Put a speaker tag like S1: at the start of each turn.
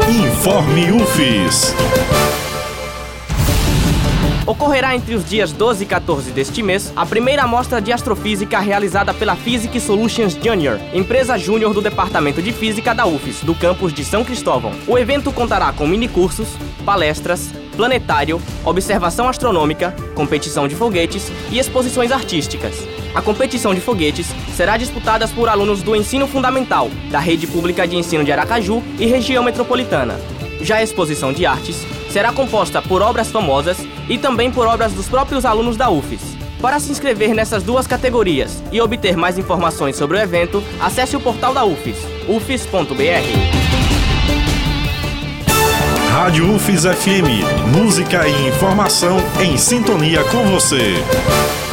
S1: Informe UFES.
S2: Ocorrerá entre os dias 12 e 14 deste mês a primeira amostra de astrofísica realizada pela Physics Solutions Junior, empresa júnior do Departamento de Física da UFES, do campus de São Cristóvão. O evento contará com minicursos, palestras, planetário, observação astronômica, competição de foguetes e exposições artísticas. A competição de foguetes será disputada por alunos do ensino fundamental, da Rede Pública de Ensino de Aracaju e região metropolitana. Já a exposição de artes será composta por obras famosas e também por obras dos próprios alunos da UFES. Para se inscrever nessas duas categorias e obter mais informações sobre o evento, acesse o portal da UFES, ufes.br.
S1: Rádio UFES FM, música e informação em sintonia com você.